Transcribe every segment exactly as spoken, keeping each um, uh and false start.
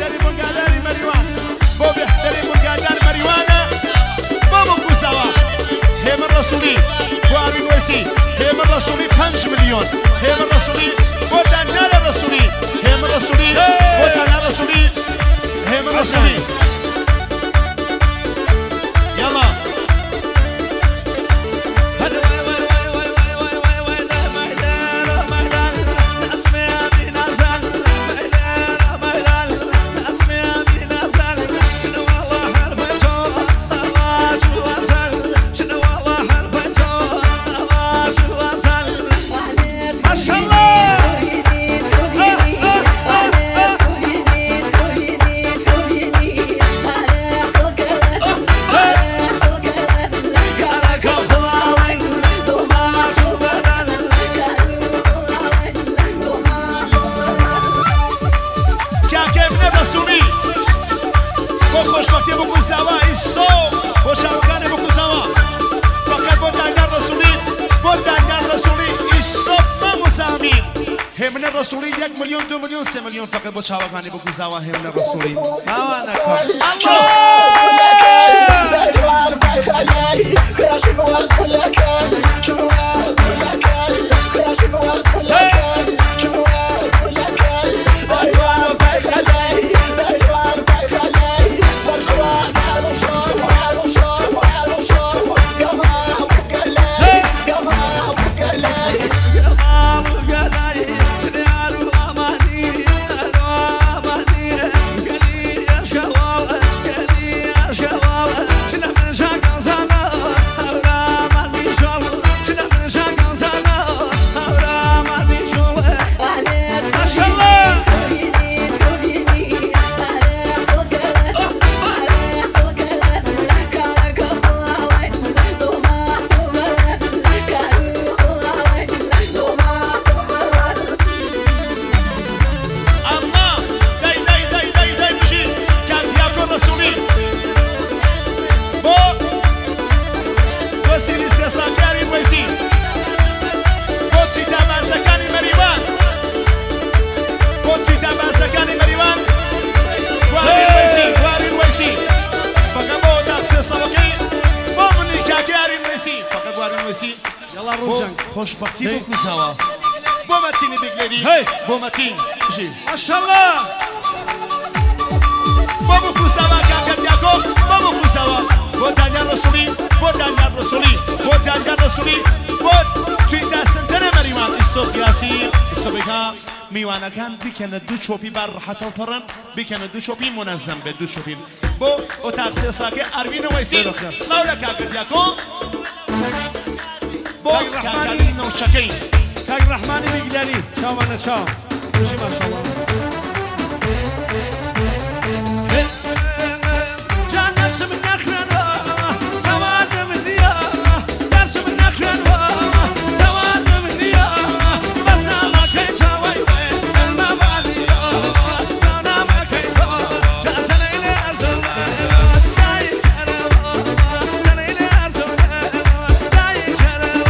بهترین بنگادری مریوان بۆ بهترین بنگادر مریوانە بۆ بکوسەوە هێمە ڕەسوولی بۆ ئاوین وێسی هێمە ڕەسوولی پەنج ملیۆن هێمە ڕەسوولی بۆ دانیالە ڕەسوولی هێمە ڕەسوولی بۆ دانا ڕەسوولی هێمە ڕەسوولی یاڵا هێمنە ڕەسوولی یەک ملیۆن دو ملیۆن سێ ملیۆن فقط بۆ چاوەکانی بکوزاوە هێمنە ڕەسوولی ئاوانە خۆشبەختی بۆ کوزاوە بۆ مەتینی بگلێری بۆ مەتین ماشەڵڵا بۆ بکوساوە کاکە دیاکۆ بۆ بکوساوە بۆ دانیال ڕەسوولی بۆ دانیال ڕەسوولی بۆ دانیال ڕەسوولی بۆ تویندا سنتەرە مەریوان ئیسۆ قیاسی ئیسۆبێکا میوانەکان بکەنە دوو چۆپی بار ڕەحەتە و پەڕەن بکەنە دوو چۆپی مونەزەم بێت دوو چۆپی بۆ ئۆتاق سێساکە ئەروینە وەیسی سڵاو لە کاکە دیاکۆ کاک رحمانی نوشکی کاک رحمانی بگیری چاوانه چاو خوشی ماشاءالله جان نسم نخرن سواد مدیا نسم نخرن سواد مدیا بس ما کی چاوی و ما بعدیا انا ما کی جاسن الى ارسل دای کرم دای الى ارسل دای کرم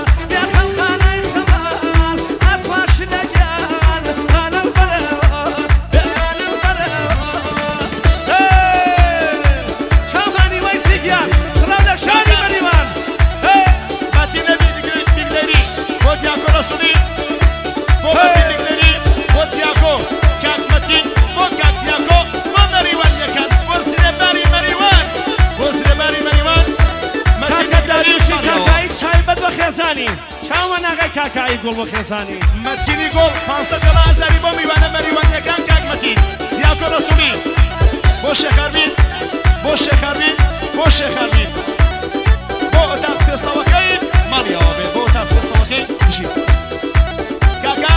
چاوان آقای کاکایی گل و خزانی متینی گل پانصد هزاری با میوانه مریوان یکان کاک متین دیاکو رسولی بو شخربین بو شخربین بو شخربین بو اتاق سه سواکی مالیا به بو اتاق سه سواکی بشی کاکا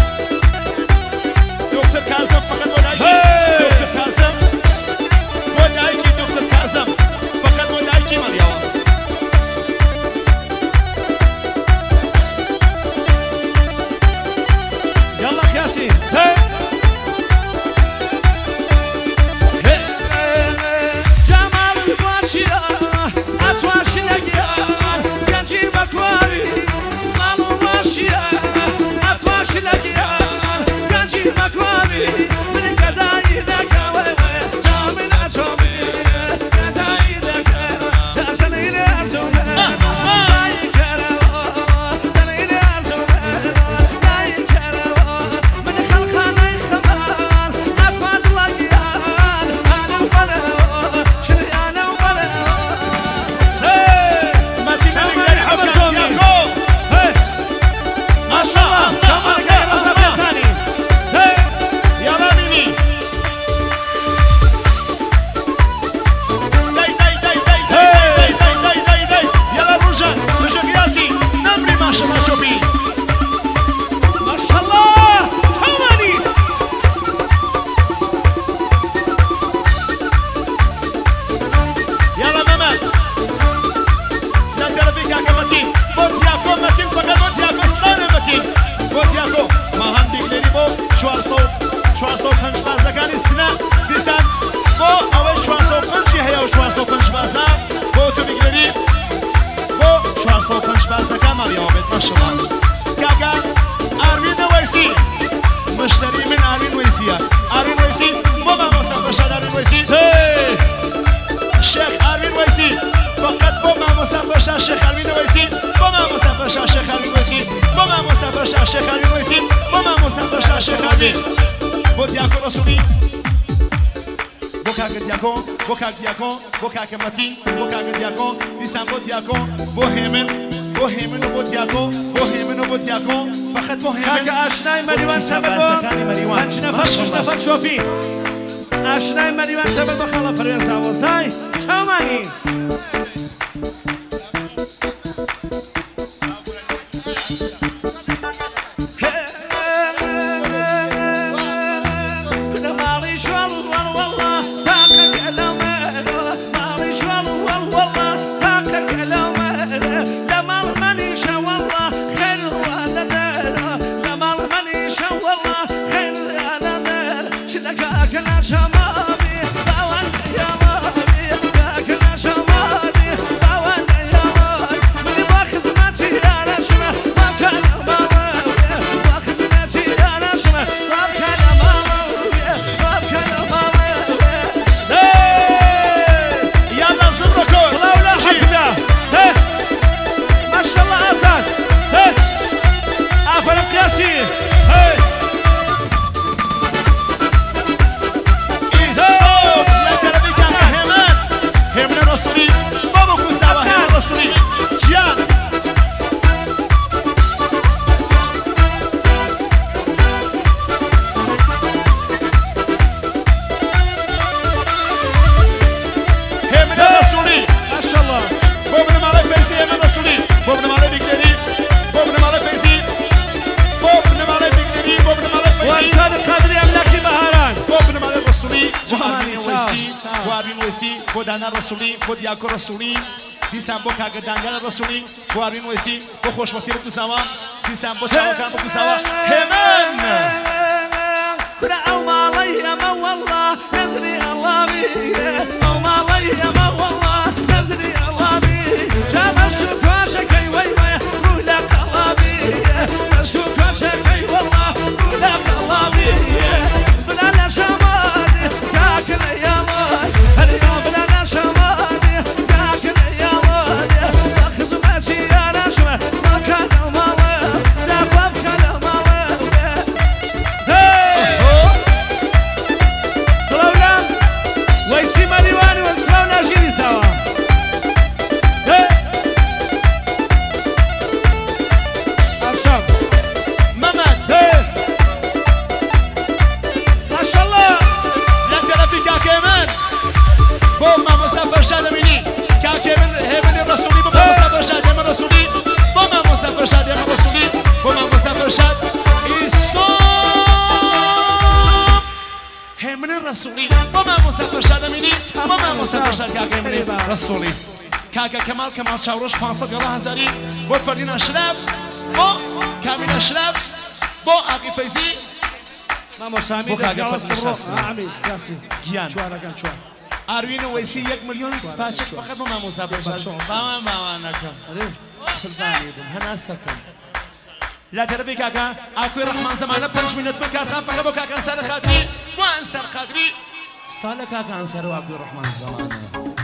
دکتر کاظم فقط ولایکی دکتر کاظم ولایکی دکتر کاظم فقط ولایکی مالیا Gönci bakmavi, benim kadar yine kava. ماشاءالله كاكا أروين ويسي مشتري من أروين ويسيا أروين ويسي بابا موسى فرشاد أروين ويسي الشيخ أروين ويسي فقط بابا موسى فرشاد الشيخ أروين ويسي بابا موسى فرشاد الشيخ أروين ويسي بابا موسى فرشاد الشيخ أروين ويسي بابا موسى فرشاد الشيخ أروين بودياكو رسولي بوكاك دياكو بوكاك دياكو بوكاك ماتي بوكاك دياكو ديسان بودياكو بوهيمن بوهيمن بودياكو بوهيمن بودياكو فقط بوهيمن كاكا أشناي مريوان سبب هنش نفر شش نفر شوفي أشناي مريوان سبب بخلا فريان ساوزاي تمامي رسولي بودياكو رسولي ديسان بوكا قدانجا رسولي بوارين ويسي بخوش وقتي بكو سوا ديسان بوشا وكان بكو سوا همان كنا أو ما لي ما والله نزري الله بي أو ما لي ما والله نزري الله بي جاب الشوكة شكي ويوي رولا قلبي الشوكة شكي والله رولا قلبي بلا لا شمال كاكل يامال اليوم بلا لا شمال كاكل يامال خزمتي أنا شوي ما كان ماله لا باب كان ماله سلونا ويسي مليواني وسلونا جيني سوا أشرب ممن ما شاء الله لا ترى في كاكيمن بوم ما مسافر شاد مني كاكيمن هبن الرسولي بوم ما مسافر شاد من الرسولي بوم ما مسافر شاد من الرسولي بوم ما مسافر شاد إسلام همن الرسولي بوم ما مسافر شاد مني بوم ما مسافر شاد كاكيمن الرسولي كاكا كمال كمال شاوروش پانصد يلا هزاري بو فردين أشرف بو كامل أشرف بو أقي فيزي ما مسامي بوكا ده جواز قبل كبرو نشسته. عمي ياسين گیان. شوارا كان شوار أروين ويسي یک مليون سپاشک فقط با ما مسافر شد با ما نکم فلفانی بم هنا سكن لا تربي كاكا أكوي رحمن زمانه پنج منت من كار خاف فقط با كاكا سر خاطري وان سر قدري استال كاكا انسر وأكوي رحمن زمانه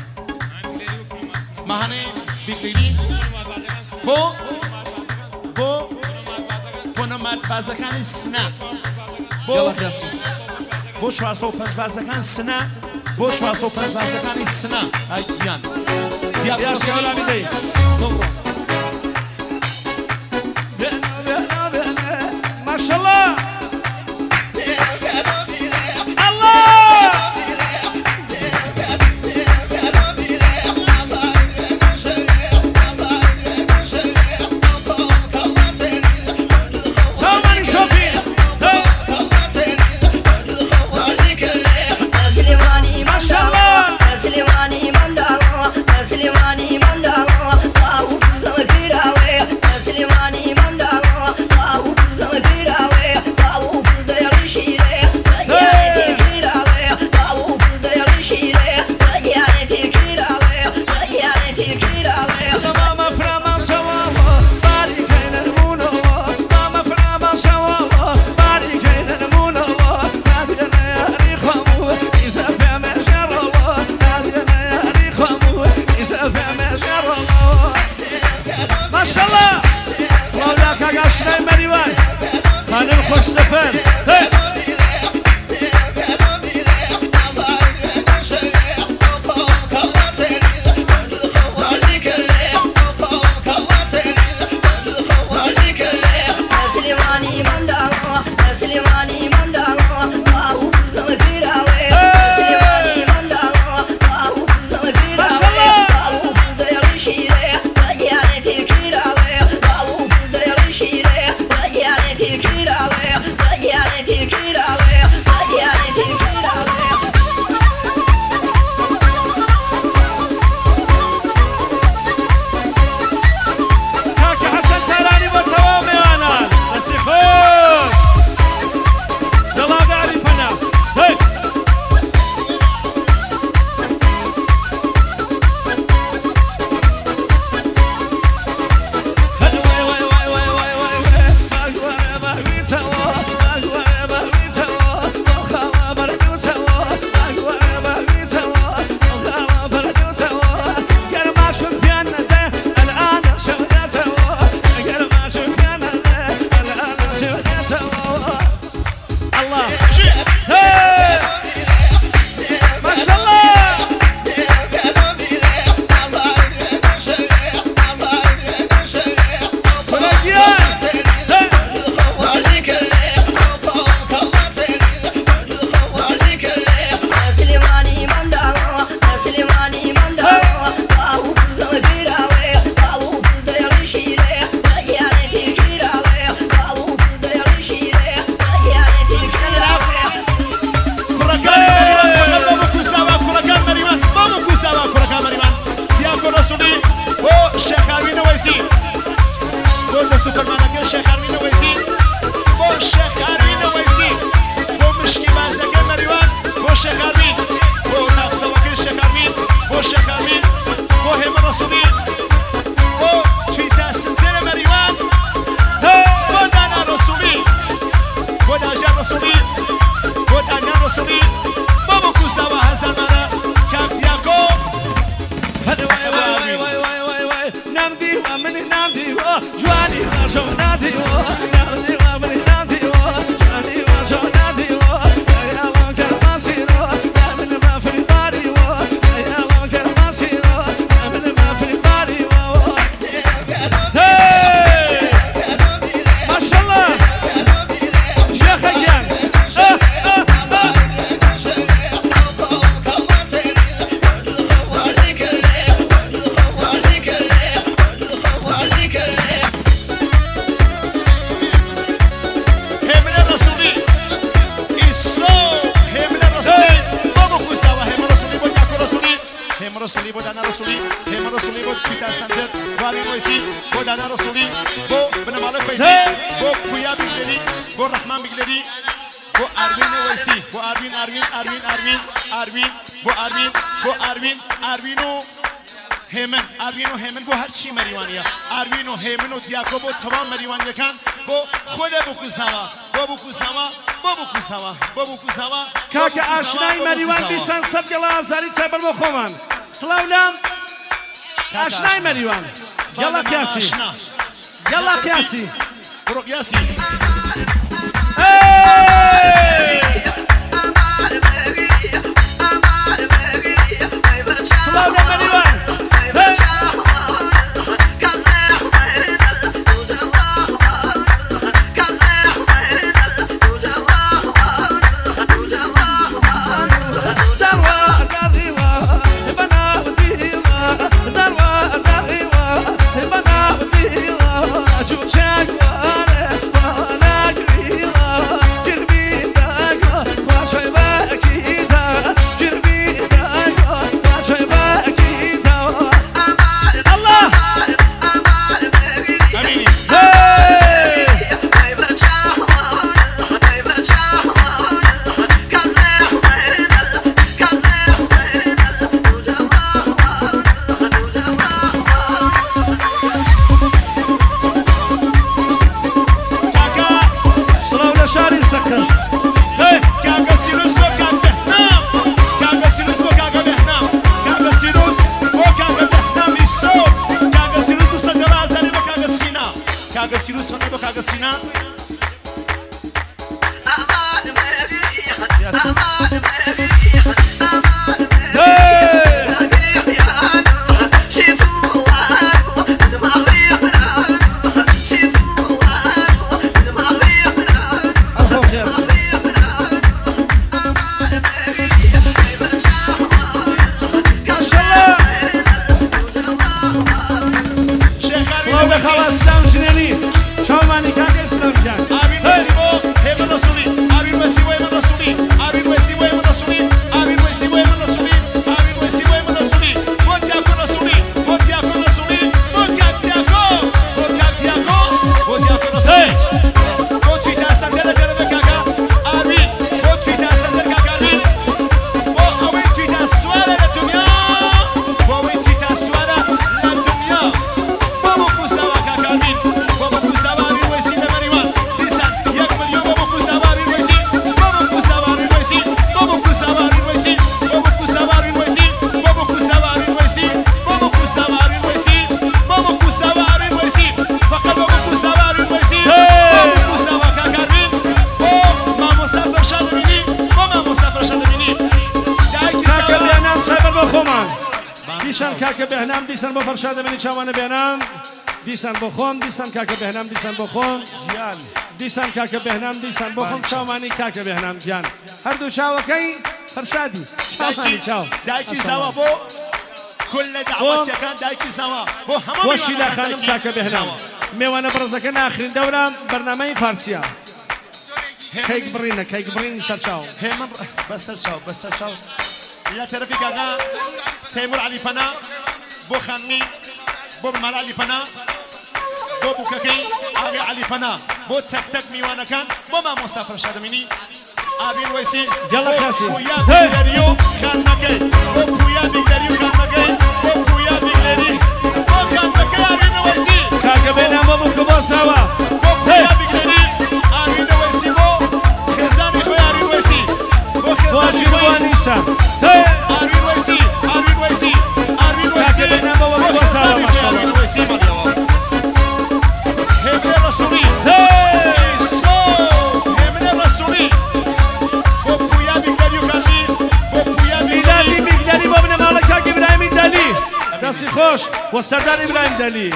مهانه بيكلي بو بو بونمات بازكان سنا بو يلا ياسين بۆ چوارسە و پەنج بازەکان سنە بۆ چوارسە و پەنج بازەکانی سنە ئەیان ياسين ولا بدي ما شاء الله الله تمام شوفي ما شاء الله سليماني من دعوة سليماني من دعوة آشنای مریوان خانم خوش سفر کاکە ئاشنای مەریوان بیستان سەد گەڵا ئازاری چای بەرمە خۆمان سڵاولام ئاشنای مەریوان گەڵا قیاسی گەڵا قیاسی بڕۆ قیاسی سڵاولام مەریوان كاغا سينا کاکە بەهنام دیسان بۆ فەرشاد دەبێنی چاوانە بێنام دیسان بۆ خۆم دیسان کاکە بەهنام دیسان بۆ خۆم دیسان کاکە بەهنام دیسان بۆ خۆم چاوانی کاکە بەهنام گیان هەردوو چاوەکەی فەرشادی چاوانی چاو دایکی زاوە بۆ كل دعواتەکان دایکی زاوە بۆ هەموو بۆ شیلا خانم کاکە بەهنام میوانە بەڕێزەکە ناخرین دەورە بەرنامەی فارسیە کەیک بڕینە کەیک بڕینی سەر چاو هێمن بەستەر چاو بەستەر چاو لە تەرەفی کاکە تەیمور عەلی پەنا بۆ خانمی بۆ بمال عەلی پەنا بۆ بووکەکەی ئاغی عەلی پەنا بۆ تەک تەک میوانەکان بۆ مامۆستا فەرشاد ئەمینی ئابین وەیسی گەڵە کەسی پویا بیگلەری و خانمەکەی بۆ پویا بیگلەری و خانمەکەی بۆ پویا بیگلەری بۆ خانمەکەی ئابین وەیسی کاکە بێنام بۆ بووکە بۆ ساوە بۆ پویا بیگلەری ئابین وەیسی بۆ خێزانی خۆی ئابین وەیسی بۆ خێزانی خۆی نیسا ئابین وەیسی ئابین وەیسی ئابین وەیسی بێنام بۆ بووکە بۆ ساوە ماشاءالله ئابین وەیسی مەدەوە هێمنە ڕەسوولی هێمنە ڕەسوولی بۆ پویا بیگلەری و خانمی بۆ پویا بیگلەری بیگلەری بۆ بنە ماڵە کاکی ئیبراهیمی دەلی دەستی خۆش بۆ سەردار ئیبراهیم دەلی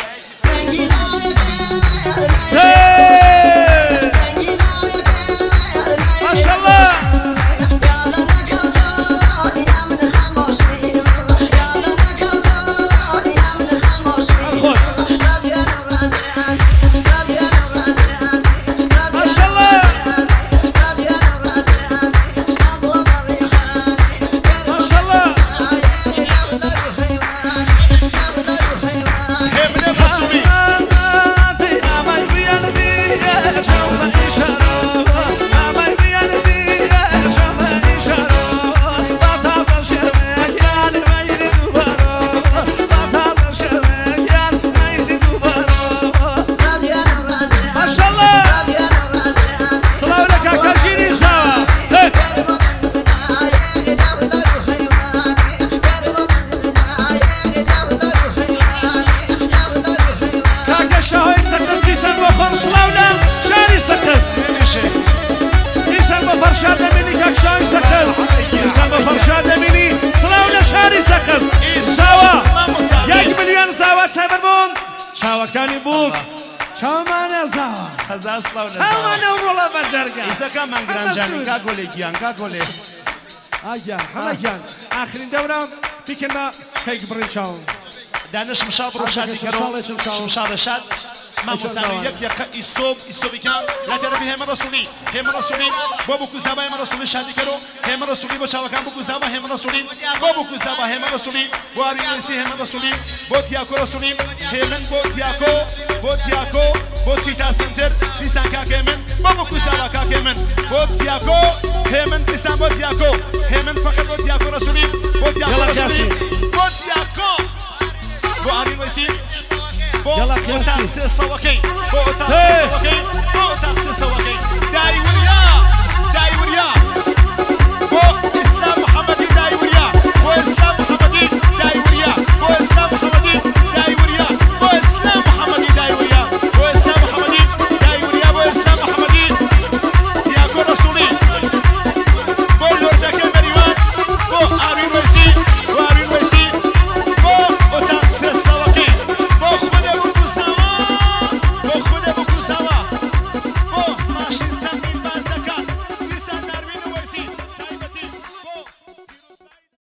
ماشاءالله چاوەکانی بووک چاومانە زاوە هەزار سڵاو لە چاومانە ڕۆڵە بەجەرگە ئیسەکە مەنگرانجانی کا گۆلێ گیان کا گۆلێ ئاگیان هەڵەگیان ئاخرین دەورە بیکەن بە کەیک بڕین چاوم دانش مشا بڕۆ شادی کەرۆ شمشا ڕەشاد مامۆسانی یەک دقیقە ئیسۆب ئیسۆبیکان لە تەرەفی هێمن ڕەسوولی هێمن ڕەسوولی بۆ بووکوزابە هێمن ڕەسوولی شادی کەرۆ هێمن ڕەسوولی بۆ چاوەکان بووکوزابە هێمن ڕەسوولی بۆ بووکوزابە هێمن ڕەسوولی بۆ ئاوینێسی هێمن ڕەسوولی بۆ تیاکۆ ڕەسوولی هێمن بۆ تیاکۆ بۆ تیاکۆ بۆ تویتا سنتر دیسان کاکێ من بۆ بووکوزابە کاکێ من بۆ تیاکۆ هێمن دیسان بۆ تیاکۆ هێمن فەقەت بۆ تیاکۆ ڕەسوولی بۆ تیاکۆ ڕەسوولی بۆ تیاکۆ بۆ ئاوینێسی بۆ تاقسێ سەوەکەی بۆ تاقسێ سەوەکەی بۆ تاقسێ سەوەکەی دای وریان